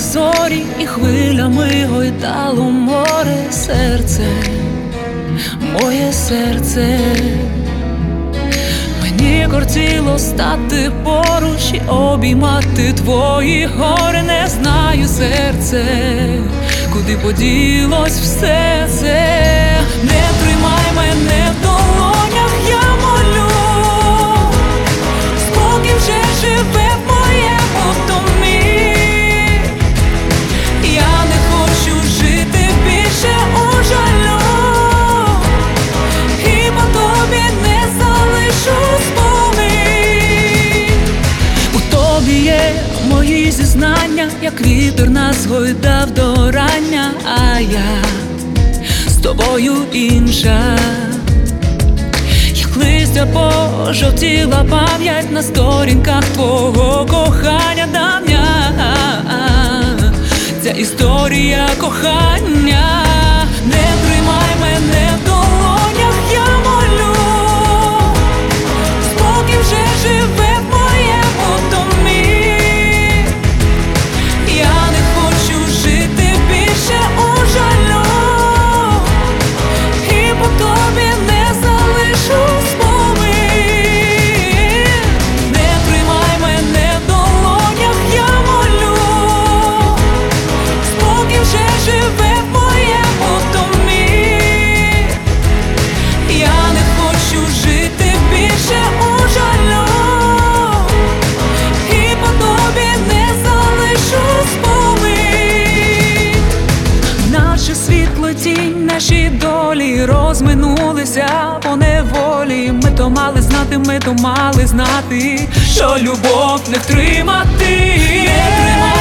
зорі і хвилями гойдало море. Серце, моє серце, мені кортіло стати поруч і обіймати твої гори. Не знаю, серце, куди поділось все це. Не тримай мене в долонях, я молю, спокій вже живе в моєму домі. Я не хочу жити більше у жалю, і по тобі не залишу спомин. У тобі є мої зізнання, як вітер нас гойдав до рання, а я з тобою інша. Як листя пожовтіла пам'ять на сторінках твого кохання давня. Ця історія кохання. Не тримай мене в долонях, я молю, спокій вже живе в моєму домі. Я не хочу жити більше у жалю, і по тобі не залишу спомин. Не тримай мене в долонях, я молю, спокій вже живе в моєму домі. Я не хочу жити більше у жалю, і по тобі не залишу спомин. Наче світло тінь, наші долі розминулися по неволі. Ми то мали знати, що любов не втримати. Не тримай